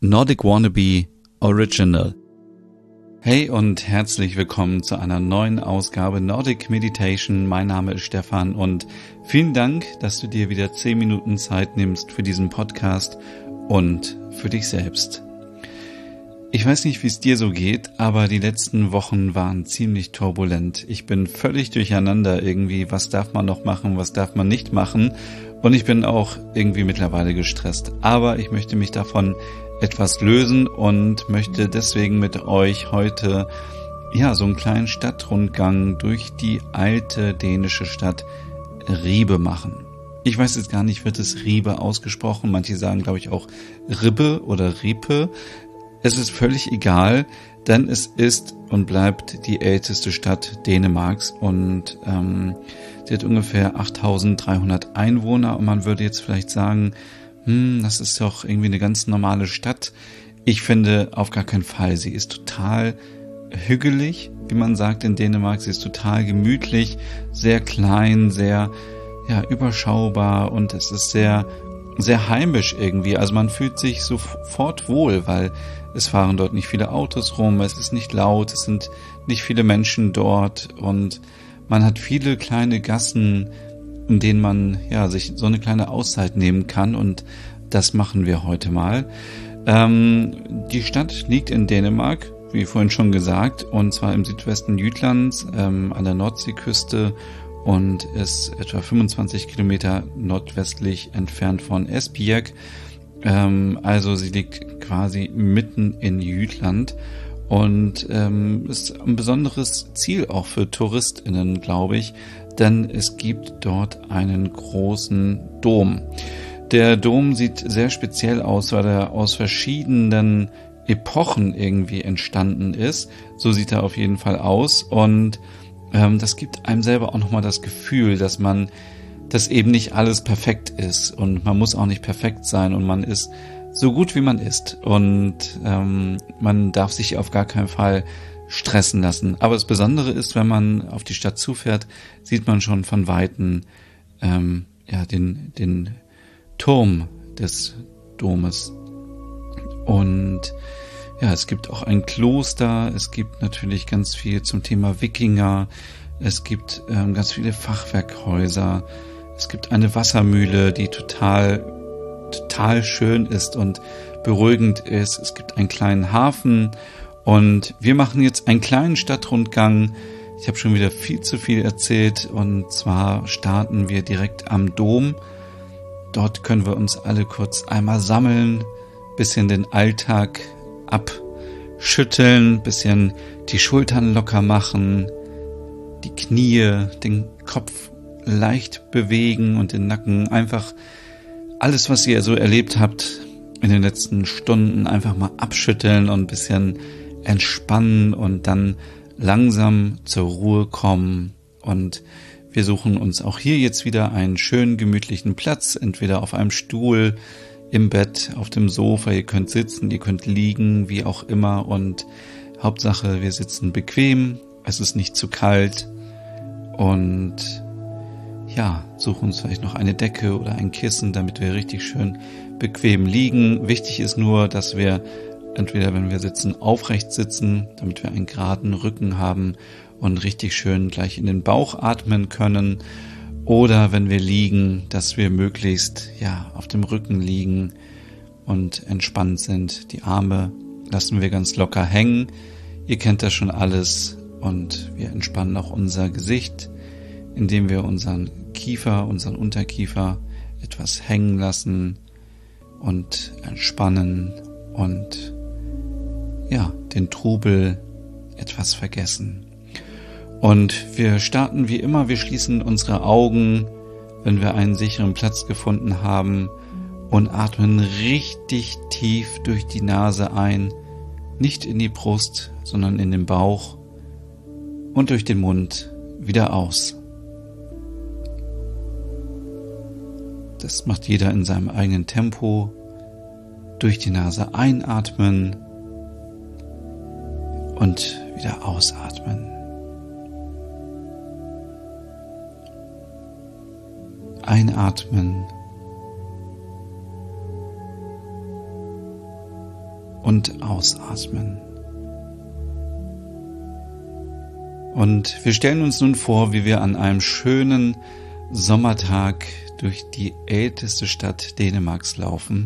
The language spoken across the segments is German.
Nordic Wannabe Original. Hey und herzlich willkommen zu einer neuen Ausgabe Nordic Meditation. Mein Name ist Stefan und vielen Dank, dass du dir wieder 10 Minuten Zeit nimmst für diesen Podcast und für dich selbst. Ich weiß nicht, wie es dir so geht, aber die letzten Wochen waren ziemlich turbulent. Ich bin völlig durcheinander irgendwie. Was darf man noch machen, was darf man nicht machen? Und ich bin auch irgendwie mittlerweile gestresst. Aber ich möchte mich davon etwas lösen und möchte deswegen mit euch heute so einen kleinen Stadtrundgang durch die alte dänische Stadt Ribe machen. Ich weiß jetzt gar nicht, wird es Ribe ausgesprochen? Manche sagen, glaube ich, auch Ribbe oder Riepe. Es ist völlig egal, denn es ist und bleibt die älteste Stadt Dänemarks und sie hat ungefähr 8.300 Einwohner und man würde jetzt vielleicht sagen, das ist doch irgendwie eine ganz normale Stadt. Ich finde auf gar keinen Fall. Sie ist total hügelig, wie man sagt in Dänemark. Sie ist total gemütlich, sehr klein, sehr überschaubar und es ist sehr, sehr heimisch irgendwie. Also man fühlt sich sofort wohl, weil es fahren dort nicht viele Autos rum, es ist nicht laut, es sind nicht viele Menschen dort und man hat viele kleine Gassen, in denen man sich so eine kleine Auszeit nehmen kann und das machen wir heute mal. Die Stadt liegt in Dänemark, wie vorhin schon gesagt, und zwar im Südwesten Jütlands an der Nordseeküste und ist etwa 25 Kilometer nordwestlich entfernt von Esbjerg. Also sie liegt quasi mitten in Jütland und ist ein besonderes Ziel auch für TouristInnen, glaube ich, denn es gibt dort einen großen Dom. Der Dom sieht sehr speziell aus, weil er aus verschiedenen Epochen irgendwie entstanden ist. So sieht er auf jeden Fall aus und das gibt einem selber auch nochmal das Gefühl, dass eben nicht alles perfekt ist und man muss auch nicht perfekt sein und man ist so gut wie man ist und man darf sich auf gar keinen Fall stressen lassen. Aber das Besondere ist, wenn man auf die Stadt zufährt, sieht man schon von Weitem den Turm des Domes. Und es gibt auch ein Kloster, es gibt natürlich ganz viel zum Thema Wikinger, es gibt ganz viele Fachwerkhäuser, es gibt eine Wassermühle, die total schön ist und beruhigend ist. Es gibt einen kleinen Hafen und wir machen jetzt einen kleinen Stadtrundgang. Ich habe schon wieder viel zu viel erzählt und zwar starten wir direkt am Dom. Dort können wir uns alle kurz einmal sammeln, bisschen den Alltag abschütteln, bisschen die Schultern locker machen, die Knie, den Kopf leicht bewegen und den Nacken. Einfach alles, was ihr so erlebt habt in den letzten Stunden, einfach mal abschütteln und ein bisschen entspannen und dann langsam zur Ruhe kommen. Und wir suchen uns auch hier jetzt wieder einen schönen, gemütlichen Platz, entweder auf einem Stuhl, im Bett, auf dem Sofa. Ihr könnt sitzen, ihr könnt liegen, wie auch immer. Und Hauptsache, wir sitzen bequem, es ist nicht zu kalt und suchen uns vielleicht noch eine Decke oder ein Kissen, damit wir richtig schön bequem liegen. Wichtig ist nur, dass wir entweder, wenn wir sitzen, aufrecht sitzen, damit wir einen geraden Rücken haben und richtig schön gleich in den Bauch atmen können. Oder wenn wir liegen, dass wir möglichst auf dem Rücken liegen und entspannt sind. Die Arme lassen wir ganz locker hängen. Ihr kennt das schon alles und wir entspannen auch unser Gesicht, indem wir unseren Kiefer, unseren Unterkiefer etwas hängen lassen und entspannen und den Trubel etwas vergessen. Und wir starten wie immer, wir schließen unsere Augen, wenn wir einen sicheren Platz gefunden haben und atmen richtig tief durch die Nase ein, nicht in die Brust, sondern in den Bauch und durch den Mund wieder aus. Das macht jeder in seinem eigenen Tempo. Durch die Nase einatmen und wieder ausatmen. Einatmen und ausatmen. Und wir stellen uns nun vor, wie wir an einem schönen Sommertag durch die älteste Stadt Dänemarks laufen.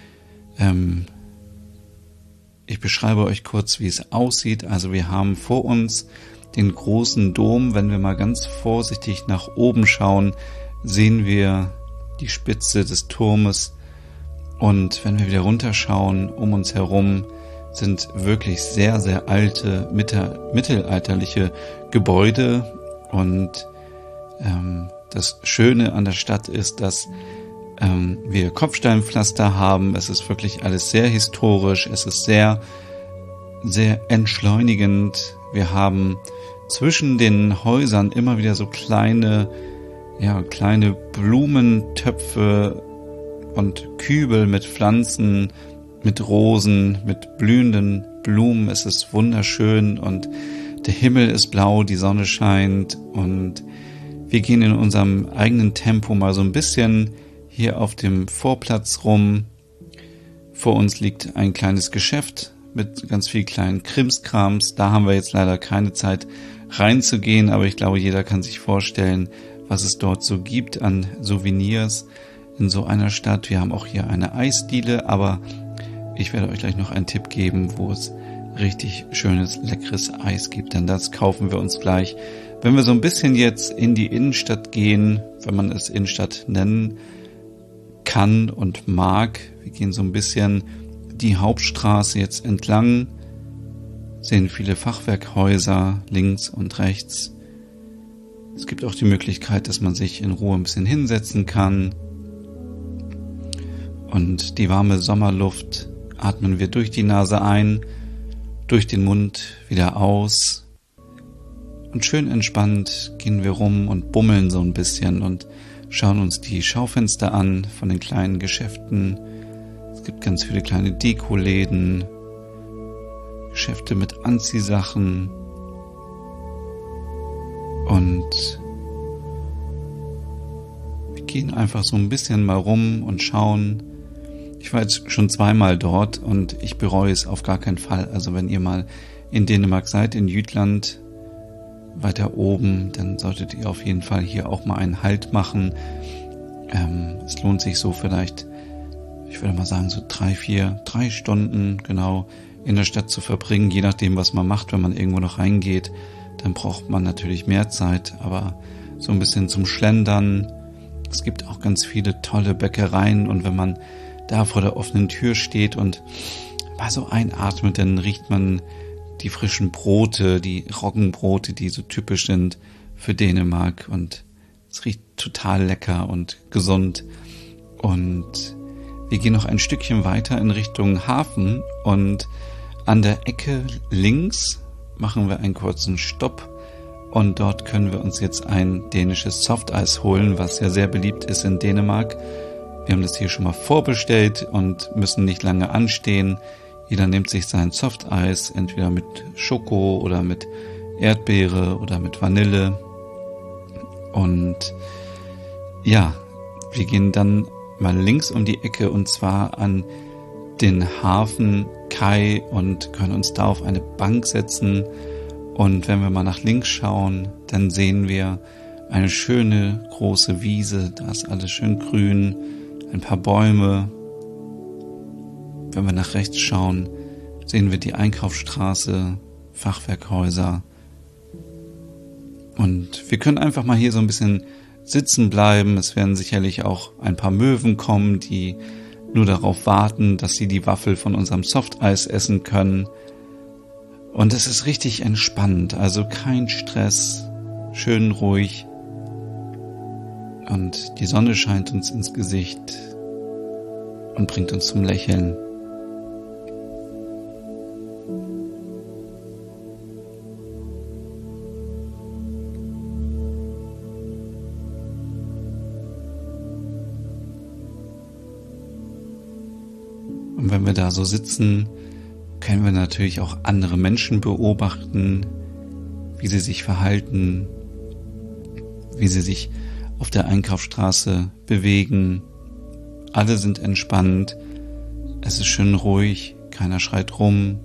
Ich beschreibe euch kurz, wie es aussieht. Also wir haben vor uns den großen Dom. Wenn wir mal ganz vorsichtig nach oben schauen, sehen wir die Spitze des Turmes. Und wenn wir wieder runterschauen, um uns herum sind wirklich sehr, sehr alte, mittelalterliche Gebäude. Und das Schöne an der Stadt ist, dass wir Kopfsteinpflaster haben. Es ist wirklich alles sehr historisch. Es ist sehr, sehr entschleunigend. Wir haben zwischen den Häusern immer wieder so kleine Blumentöpfe und Kübel mit Pflanzen, mit Rosen, mit blühenden Blumen. Es ist wunderschön und der Himmel ist blau, die Sonne scheint und wir gehen in unserem eigenen Tempo mal so ein bisschen hier auf dem Vorplatz rum. Vor uns liegt ein kleines Geschäft mit ganz viel kleinen Krimskrams. Da haben wir jetzt leider keine Zeit reinzugehen, aber ich glaube, jeder kann sich vorstellen, was es dort so gibt an Souvenirs in so einer Stadt. Wir haben auch hier eine Eisdiele, aber ich werde euch gleich noch einen Tipp geben, wo es richtig schönes, leckeres Eis gibt, denn das kaufen wir uns gleich. Wenn wir so ein bisschen jetzt in die Innenstadt gehen, wenn man es Innenstadt nennen kann und mag, wir gehen so ein bisschen die Hauptstraße jetzt entlang, sehen viele Fachwerkhäuser links und rechts. Es gibt auch die Möglichkeit, dass man sich in Ruhe ein bisschen hinsetzen kann und die warme Sommerluft atmen wir durch die Nase ein, durch den Mund wieder aus und schön entspannt gehen wir rum und bummeln so ein bisschen und schauen uns die Schaufenster an von den kleinen Geschäften. Es gibt ganz viele kleine Dekoläden, Geschäfte mit Anziehsachen und wir gehen einfach so ein bisschen mal rum und schauen. Ich war jetzt schon zweimal dort und ich bereue es auf gar keinen Fall. Also wenn ihr mal in Dänemark seid, in Jütland, weiter oben, dann solltet ihr auf jeden Fall hier auch mal einen Halt machen. Es lohnt sich so vielleicht, ich würde mal sagen, so 3 Stunden genau in der Stadt zu verbringen, je nachdem, was man macht. Wenn man irgendwo noch reingeht, dann braucht man natürlich mehr Zeit, aber so ein bisschen zum Schlendern. Es gibt auch ganz viele tolle Bäckereien und wenn man da vor der offenen Tür steht und mal so einatmet, dann riecht man die frischen Brote, die Roggenbrote, die so typisch sind für Dänemark und es riecht total lecker und gesund und wir gehen noch ein Stückchen weiter in Richtung Hafen und an der Ecke links machen wir einen kurzen Stopp und dort können wir uns jetzt ein dänisches Softeis holen, was ja sehr beliebt ist in Dänemark. Wir haben das hier schon mal vorbestellt und müssen nicht lange anstehen. Jeder nimmt sich sein Softeis, entweder mit Schoko oder mit Erdbeere oder mit Vanille. Und ja, wir gehen dann mal links um die Ecke und zwar an den Hafen Kai und können uns da auf eine Bank setzen. Und wenn wir mal nach links schauen, dann sehen wir eine schöne große Wiese. Da ist alles schön grün, ein paar Bäume. Wenn wir nach rechts schauen, sehen wir die Einkaufsstraße, Fachwerkhäuser. Und wir können einfach mal hier so ein bisschen sitzen bleiben. Es werden sicherlich auch ein paar Möwen kommen, die nur darauf warten, dass sie die Waffel von unserem Softeis essen können. Und es ist richtig entspannt, also kein Stress, schön ruhig. Und die Sonne scheint uns ins Gesicht und bringt uns zum Lächeln. Und wenn wir da so sitzen, können wir natürlich auch andere Menschen beobachten, wie sie sich verhalten, wie sie sich auf der Einkaufsstraße bewegen. Alle sind entspannt, es ist schön ruhig, keiner schreit rum.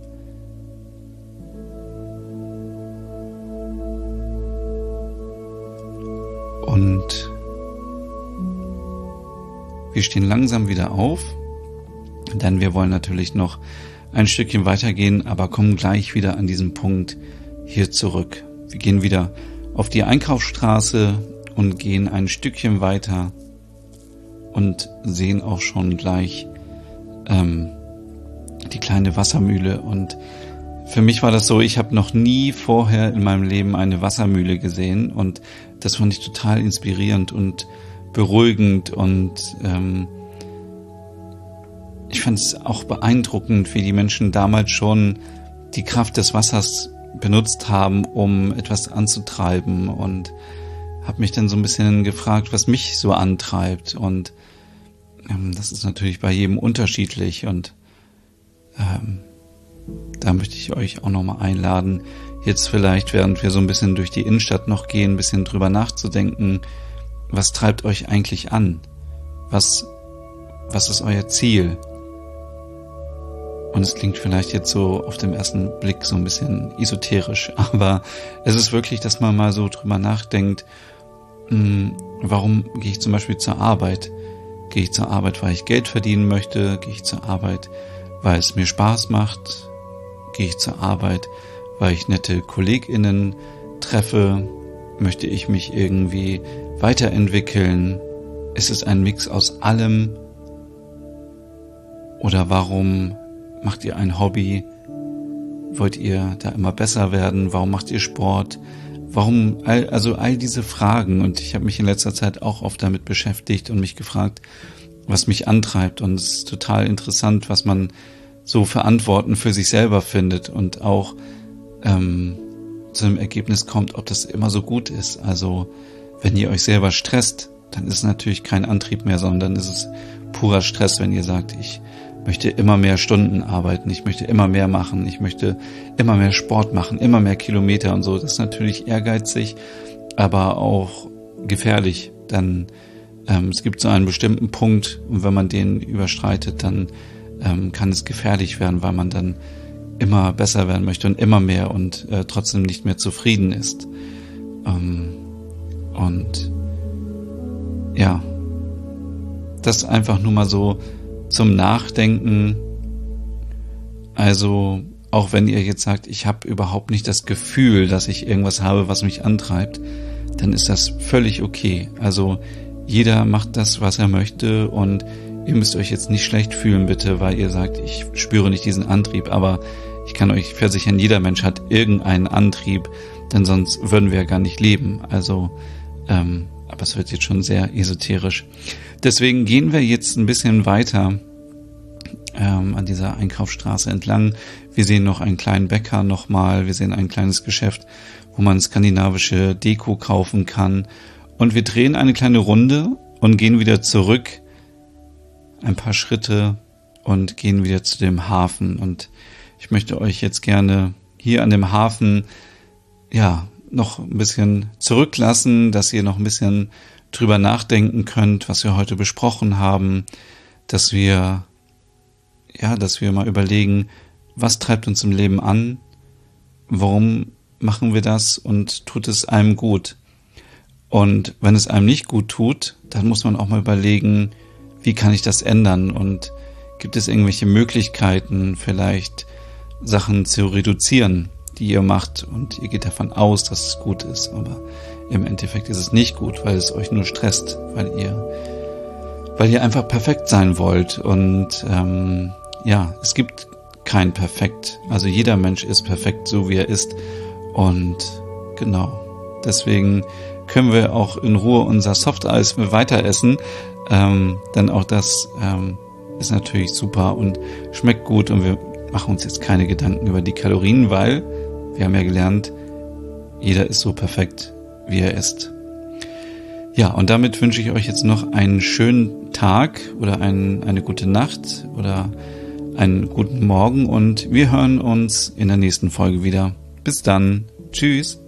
Und wir stehen langsam wieder auf, denn wir wollen natürlich noch ein Stückchen weitergehen, aber kommen gleich wieder an diesem Punkt hier zurück. Wir gehen wieder auf die Einkaufsstraße und gehen ein Stückchen weiter und sehen auch schon gleich die kleine Wassermühle. Und für mich war das so, ich habe noch nie vorher in meinem Leben eine Wassermühle gesehen und das fand ich total inspirierend und beruhigend und ich fand es auch beeindruckend, wie die Menschen damals schon die Kraft des Wassers benutzt haben, um etwas anzutreiben, und habe mich dann so ein bisschen gefragt, was mich so antreibt, und das ist natürlich bei jedem unterschiedlich, und da möchte ich euch auch nochmal einladen, jetzt vielleicht, während wir so ein bisschen durch die Innenstadt noch gehen, ein bisschen drüber nachzudenken, was treibt euch eigentlich an? Was ist euer Ziel? Und es klingt vielleicht jetzt so auf den ersten Blick so ein bisschen esoterisch, aber es ist wirklich, dass man mal so drüber nachdenkt, warum gehe ich zum Beispiel zur Arbeit? Gehe ich zur Arbeit, weil ich Geld verdienen möchte? Gehe ich zur Arbeit, weil es mir Spaß macht? Gehe ich zur Arbeit, weil ich nette KollegInnen treffe? Möchte ich mich irgendwie weiterentwickeln? Ist es ein Mix aus allem? Oder warum macht ihr ein Hobby? Wollt ihr da immer besser werden? Warum macht ihr Sport? Warum, also all diese Fragen, und ich habe mich in letzter Zeit auch oft damit beschäftigt und mich gefragt, was mich antreibt, und es ist total interessant, was man so für Antworten für sich selber findet und auch zu einem Ergebnis kommt, ob das immer so gut ist. Also wenn ihr euch selber stresst, dann ist es natürlich kein Antrieb mehr, sondern ist es purer Stress, wenn ihr sagt, ich möchte immer mehr Stunden arbeiten, ich möchte immer mehr machen, ich möchte immer mehr Sport machen, immer mehr Kilometer und so. Das ist natürlich ehrgeizig, aber auch gefährlich, denn es gibt so einen bestimmten Punkt, und wenn man den überschreitet, dann kann es gefährlich werden, weil man dann immer besser werden möchte und immer mehr und trotzdem nicht mehr zufrieden ist. Und ja, das einfach nur mal so zum Nachdenken. Also auch wenn ihr jetzt sagt, ich habe überhaupt nicht das Gefühl, dass ich irgendwas habe, was mich antreibt, dann ist das völlig okay. Also jeder macht das, was er möchte, und ihr müsst euch jetzt nicht schlecht fühlen, bitte, weil ihr sagt, ich spüre nicht diesen Antrieb, aber ich kann euch versichern, jeder Mensch hat irgendeinen Antrieb, denn sonst würden wir ja gar nicht leben. Also, aber es wird jetzt schon sehr esoterisch. Deswegen gehen wir jetzt ein bisschen weiter an dieser Einkaufsstraße entlang. Wir sehen noch einen kleinen Bäcker nochmal, wir sehen ein kleines Geschäft, wo man skandinavische Deko kaufen kann, und wir drehen eine kleine Runde und gehen wieder zurück, ein paar Schritte, und gehen wieder zu dem Hafen. Und ich möchte euch jetzt gerne hier an dem Hafen noch ein bisschen zurücklassen, dass ihr noch ein bisschen drüber nachdenken könnt, was wir heute besprochen haben, dass wir mal überlegen, was treibt uns im Leben an, warum machen wir das und tut es einem gut? Und wenn es einem nicht gut tut, dann muss man auch mal überlegen, wie kann ich das ändern, und gibt es irgendwelche Möglichkeiten, vielleicht Sachen zu reduzieren, die ihr macht, und ihr geht davon aus, dass es gut ist, aber im Endeffekt ist es nicht gut, weil es euch nur stresst, weil ihr einfach perfekt sein wollt, und es gibt kein Perfekt, also jeder Mensch ist perfekt, so wie er ist, und genau, deswegen können wir auch in Ruhe unser Softeis weiter essen, denn auch das ist natürlich super und schmeckt gut, und wir machen uns jetzt keine Gedanken über die Kalorien, weil wir haben ja gelernt, jeder ist so perfekt, wie er ist. Ja, und damit wünsche ich euch jetzt noch einen schönen Tag oder eine gute Nacht oder einen guten Morgen, und wir hören uns in der nächsten Folge wieder. Bis dann. Tschüss.